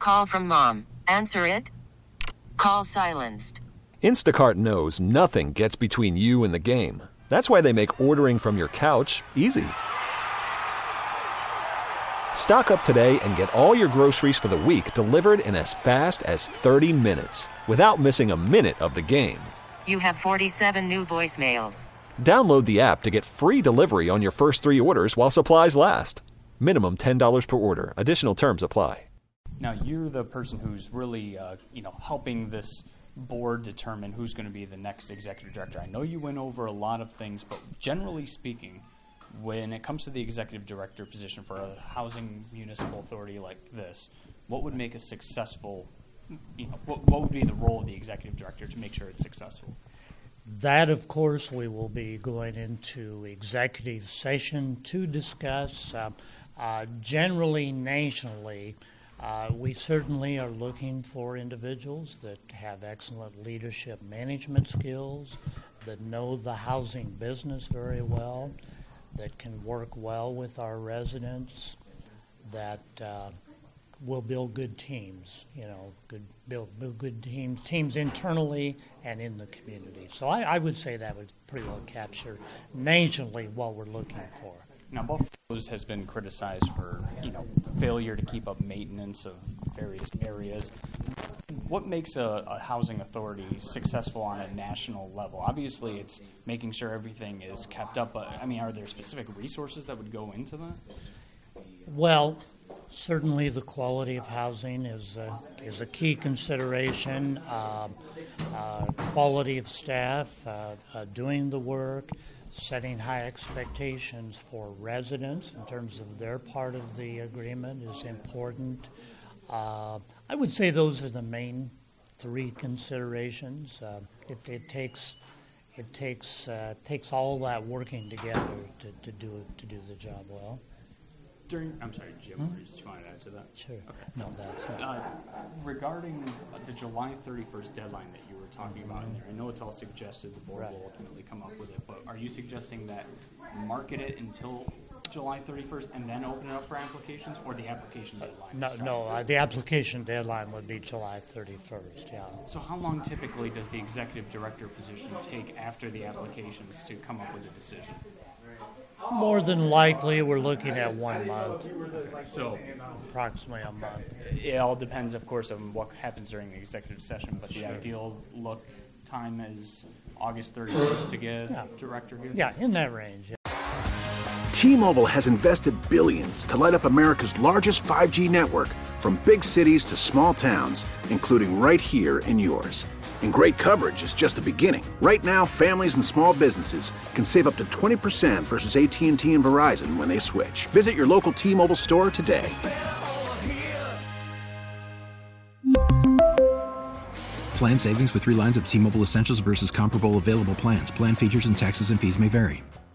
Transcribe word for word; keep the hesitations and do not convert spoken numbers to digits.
call from mom. Answer it. Call silenced. Instacart knows nothing gets between you and the game. That's why they make ordering from your couch easy. Stock up today and get all your groceries for the week delivered in as fast as thirty minutes without missing a minute of the game. You have forty-seven new voicemails. Download the app to get free delivery on your first three orders while supplies last. Minimum ten dollars per order. Additional terms apply. Now, you're the person who's really, uh, you know, helping this board determine who's going to be the next executive director. I know you went over a lot of things, but generally speaking, when it comes to the executive director position for a housing municipal authority like this, what would make a successful, you know, what, what would be the role of the executive director to make sure it's successful? That, of course, we will be going into executive session to discuss. Uh, uh, generally, nationally, uh, we certainly are looking for individuals that have excellent leadership management skills, that know the housing business very well, that can work well with our residents, that uh, will build good teams, you know, good build, build good teams, teams internally and in the community. So I, I would say that would pretty well capture nationally what we're looking for. Now, Buffalo's has been criticized for, you know, failure to keep up maintenance of various areas. What makes a, a housing authority successful on a national level? Obviously, it's making sure everything is kept up, but, I mean, are there specific resources that would go into that? Well, certainly the quality of housing is a, is a key consideration. Uh, uh, quality of staff, uh, uh, doing the work, setting high expectations for residents in terms of their part of the agreement is important. Uh, I would say those are the main three considerations. Uh, it, it takes it takes uh, takes all that working together to, to do to do the job well. During, I'm sorry, Jim, hmm? Did you want to add to that? Sure. Okay. No, that's uh, regarding the July thirty-first deadline that you were talking about in there, I know it's all suggested the board right. will ultimately come up with it, but are you suggesting that market it until July thirty-first and then open it up for applications, or the application deadline? No, no. Uh, the application deadline would be July thirty-first. Yeah. So, how long typically does the executive director position take after the applications to come up with a decision? More than likely, we're looking at one month. Okay. So, approximately a month. It all depends, of course, on what happens during the executive session. But the sure. ideal look time is August thirty-first to get yeah. director here. Yeah, in that range. Yeah. T-Mobile has invested billions to light up America's largest five G network, from big cities to small towns, including right here in yours. And great coverage is just the beginning. Right now, families and small businesses can save up to twenty percent versus A T and T and Verizon when they switch. Visit your local T-Mobile store today. Plan savings with three lines of T-Mobile Essentials versus comparable available plans. Plan features and taxes and fees may vary.